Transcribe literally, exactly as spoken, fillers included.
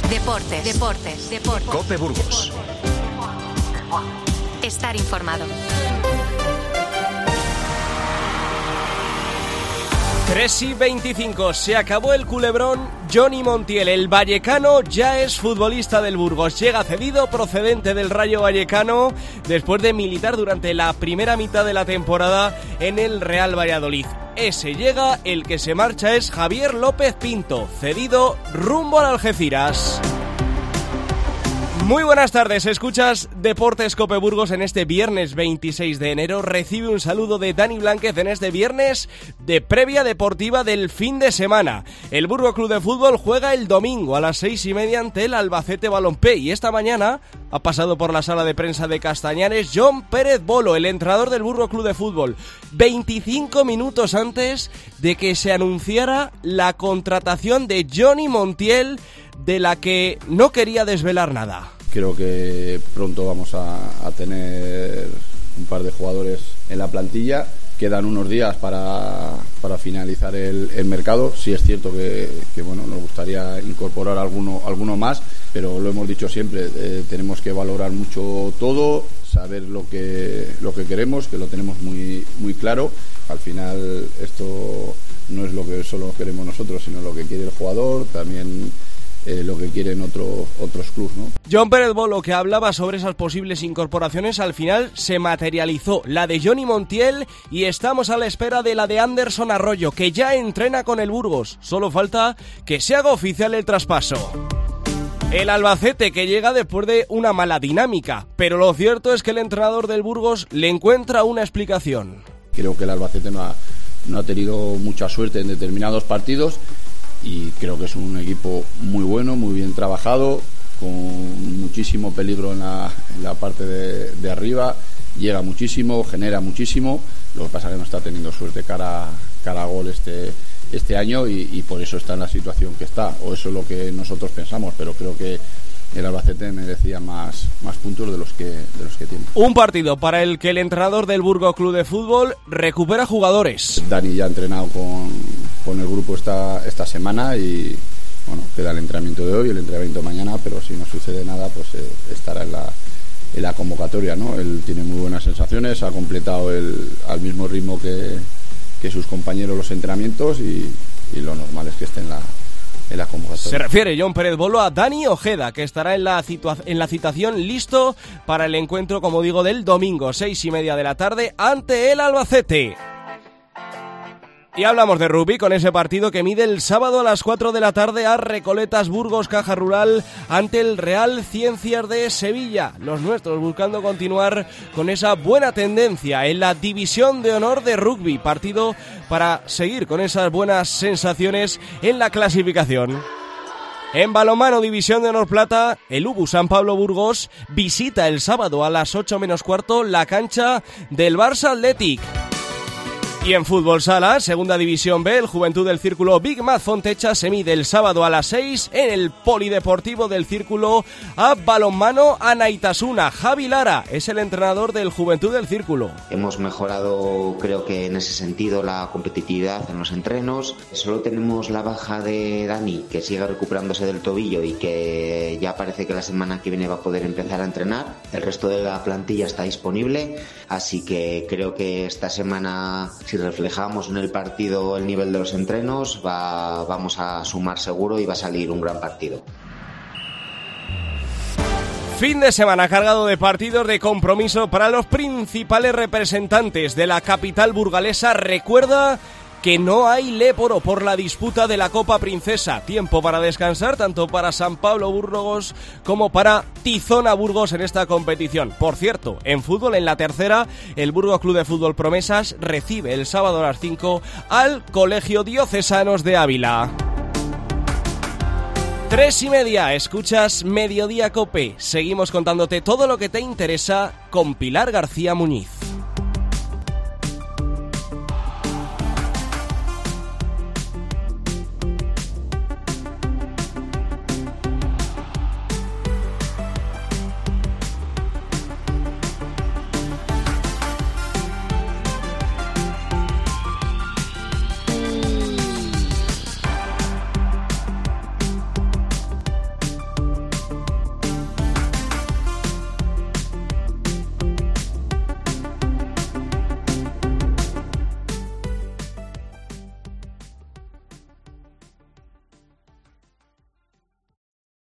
Deportes, deportes, deportes. COPE Burgos. Estar informado. tres y veinticinco, se acabó el culebrón. Johnny Montiel, el vallecano, ya es futbolista del Burgos. Llega cedido procedente del Rayo Vallecano después de militar durante la primera mitad de la temporada en el Real Valladolid. Ese llega, el que se marcha es Javier López Pinto, cedido rumbo al Algeciras. Muy buenas tardes, escuchas Deportes COPE Burgos en este viernes veintiséis de enero. Recibe un saludo de Dani Blánquez en este viernes de previa deportiva del fin de semana. El Burgos Club de Fútbol juega el domingo a las seis y media ante el Albacete Balompié y esta mañana ha pasado por la sala de prensa de Castañares Jon Pérez Bolo, el entrenador del Burgos Club de Fútbol, veinticinco minutos antes de que se anunciara la contratación de Johnny Montiel, de la que no quería desvelar nada. Creo que pronto vamos a, a tener un par de jugadores en la plantilla. Quedan unos días para, para finalizar el, el mercado. Sí es cierto que, que bueno, nos gustaría incorporar alguno, alguno más, pero lo hemos dicho siempre, eh, tenemos que valorar mucho todo, saber lo que, lo que queremos, que lo tenemos muy, muy claro. Al final esto no es lo que solo queremos nosotros, sino lo que quiere el jugador, también Eh, lo que quieren otro, otros clubes, ¿no? Jon Pérez Bolo, que hablaba sobre esas posibles incorporaciones, al final se materializó la de Johnny Montiel y estamos a la espera de la de Anderson Arroyo, que ya entrena con el Burgos. Solo falta que se haga oficial el traspaso. El Albacete, que llega después de una mala dinámica, pero lo cierto es que el entrenador del Burgos le encuentra una explicación. Creo que el Albacete no ha, no ha tenido mucha suerte en determinados partidos y creo que es un equipo muy bueno, muy bien trabajado, con muchísimo peligro en la, en la parte de, de arriba, llega muchísimo, genera muchísimo. Lo que pasa es que no está teniendo suerte cara, cara a gol este, este año y, y por eso está en la situación que está, o eso es lo que nosotros pensamos, pero creo que el Albacete merecía más, más puntos de los que de los que tiene. Un partido para el que el entrenador del Burgos Club de Fútbol recupera jugadores. Dani ya ha entrenado con, con el grupo esta, esta semana y bueno, queda el entrenamiento de hoy, el entrenamiento mañana, pero si no sucede nada, pues eh, estará en la, en la convocatoria, ¿no? Él tiene muy buenas sensaciones, ha completado el, al mismo ritmo que, que sus compañeros los entrenamientos y, y lo normal es que esté en la En la Se refiere Jon Pérez Bolo a Dani Ojeda, que estará en la, situa- en la citación listo para el encuentro, como digo, del domingo, seis y media de la tarde, ante el Albacete. Y hablamos de rugby con ese partido que mide el sábado a las cuatro de la tarde a Recoletas Burgos Caja Rural ante el Real Ciencias de Sevilla. Los nuestros buscando continuar con esa buena tendencia en la división de honor de rugby. Partido para seguir con esas buenas sensaciones en la clasificación. En balonmano, división de honor plata, el U B U San Pablo Burgos visita el sábado a las ocho menos cuarto la cancha del Barça Athletic. Y en fútbol sala, segunda división B, el Juventud del Círculo Big Mac Fontecha se mide el sábado a las seis en el Polideportivo del Círculo a balonmano Anaitasuna. Javi Lara es el entrenador del Juventud del Círculo. Hemos mejorado, creo que en ese sentido, la competitividad en los entrenos. Solo tenemos la baja de Dani, que sigue recuperándose del tobillo y que ya parece que la semana que viene va a poder empezar a entrenar. El resto de la plantilla está disponible, así que creo que esta semana, si reflejamos en el partido el nivel de los entrenos, va, vamos a sumar seguro y va a salir un gran partido. Fin de semana cargado de partidos de compromiso para los principales representantes de la capital burgalesa. Recuerda que no hay léporo por la disputa de la Copa Princesa. Tiempo para descansar tanto para San Pablo Burgos como para Tizona Burgos en esta competición. Por cierto, en fútbol, en la tercera, el Burgos Club de Fútbol Promesas recibe el sábado a las cinco al Colegio Diocesanos de Ávila. Tres y media, escuchas Mediodía Cope. Seguimos contándote todo lo que te interesa con Pilar García Muñiz.